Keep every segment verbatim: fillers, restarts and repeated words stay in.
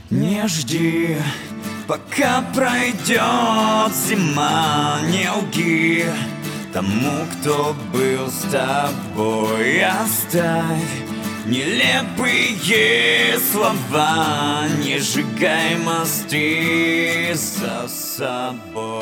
Не жди, пока пройдет зима, не лги тому, кто был с тобой. Оставь нелепые слова, не сжигай мосты за собой.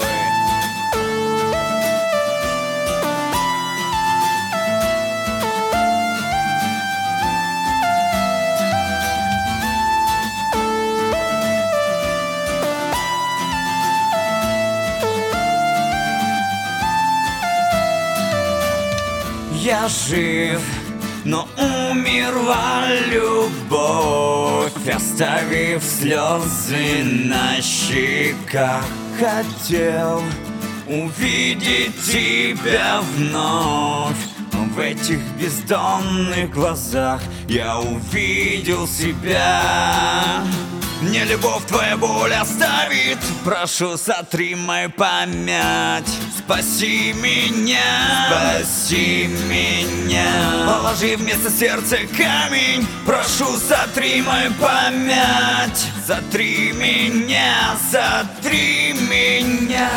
Я жив, но умерла любовь, оставив слезы на щеках. Хотел увидеть тебя вновь, в этих бездонных глазах я увидел себя. Мне любовь твоя боль оставит, прошу, сотри мою память. Спаси меня, спаси меня, положи вместо сердца камень. Прошу, сотри мою память. Сотри меня, сотри меня.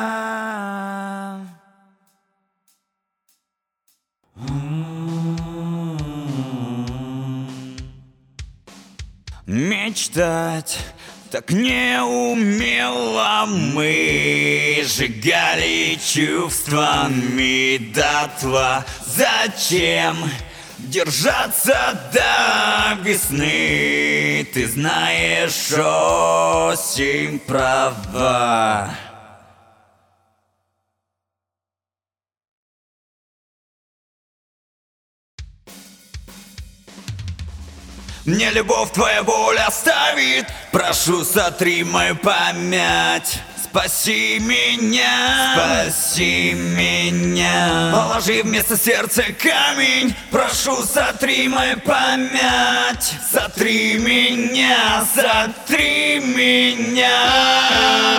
Мечтать так не умело мы, сжигали чувствами дотла. Зачем держаться до весны? Ты знаешь, осень права. Мне любовь твоя боль оставит, прошу, сотри мою память. Спаси меня, спаси меня, положи вместо сердца камень. Прошу, сотри мою память. Сотри меня, сотри меня.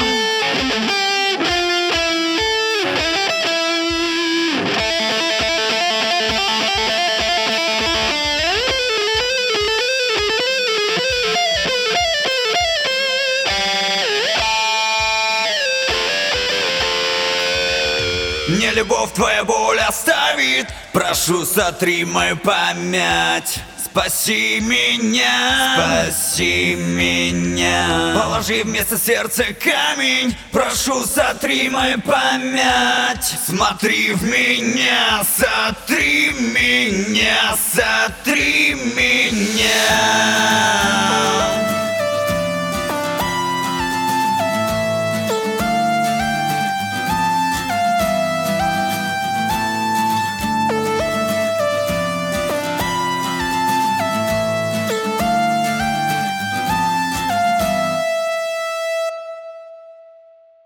Мне любовь твоя боль оставит, прошу, сотри мою память. Спаси меня, спаси меня, положи вместо сердца камень. Прошу, сотри мою память. Смотри в меня, сотри меня, сотри меня.